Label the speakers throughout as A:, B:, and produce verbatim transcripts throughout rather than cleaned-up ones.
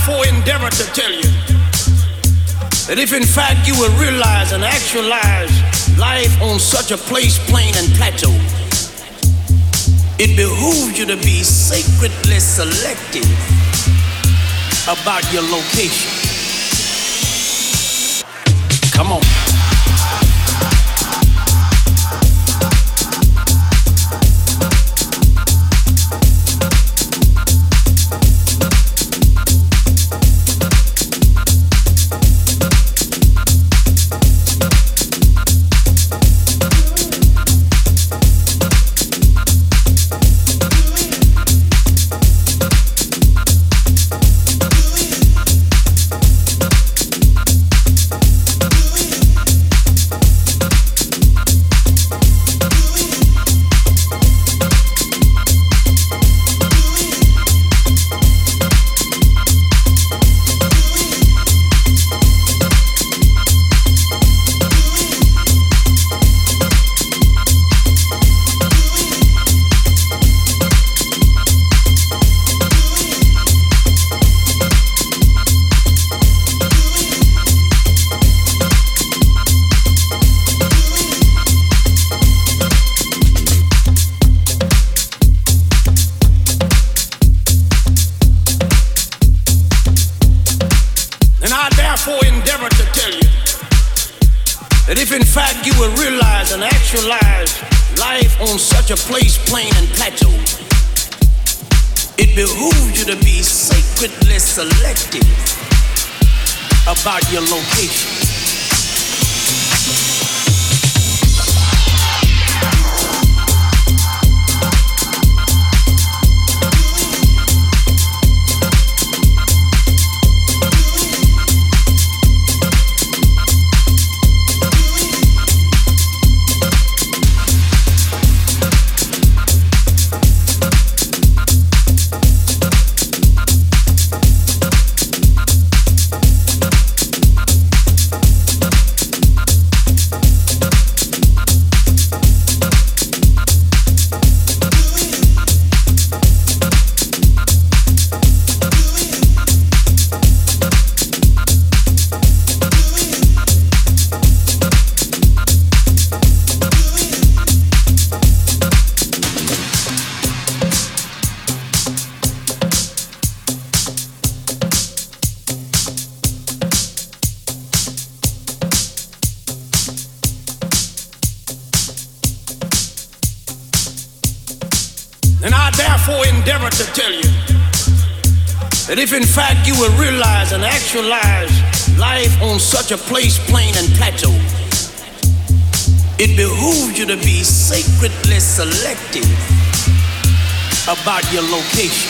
A: therefore endeavor to tell you that if in fact you will realize and actualize life on such a place, plane, and plateau, it behooves you to be sacredly selective about your location. Come on. About your location. And I therefore endeavor to tell you that if in fact you will realize and actualize life on such a place, plane, and plateau, it behooves you to be sacredly selective about your location.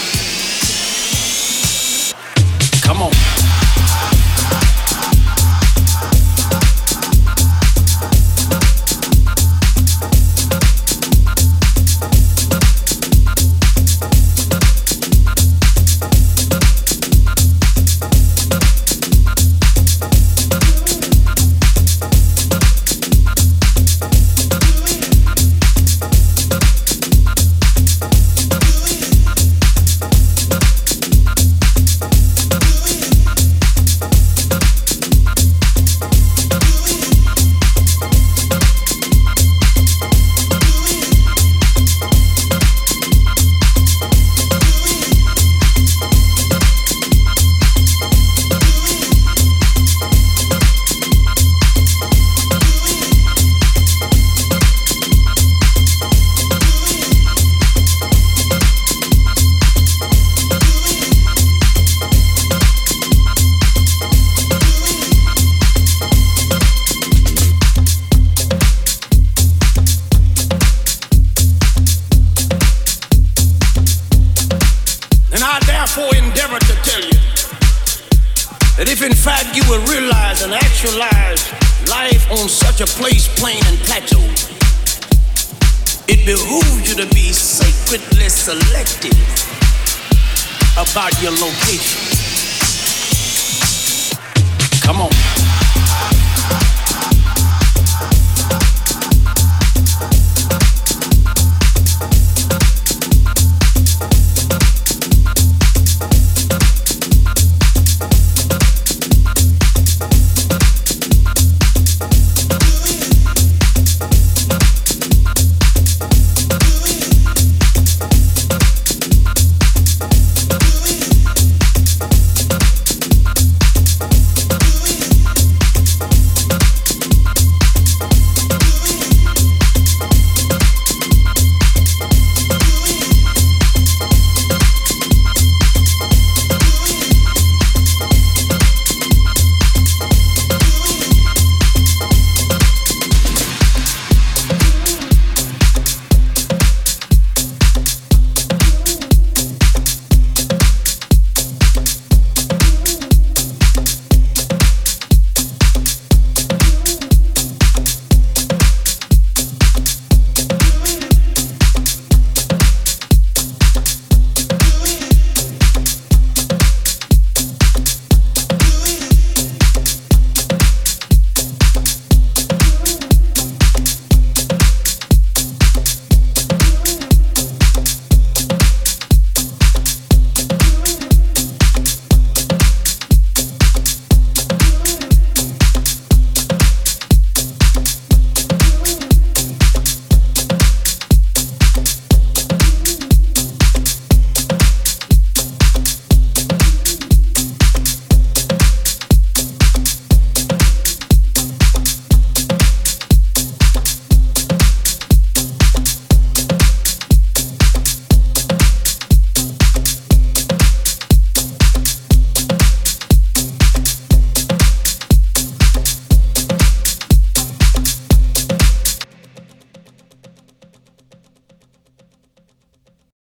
A: Come on. That if in fact you will realize and actualize life on such a place, plane, and plateau, it behooves you to be sacredly selective about your location. Come on.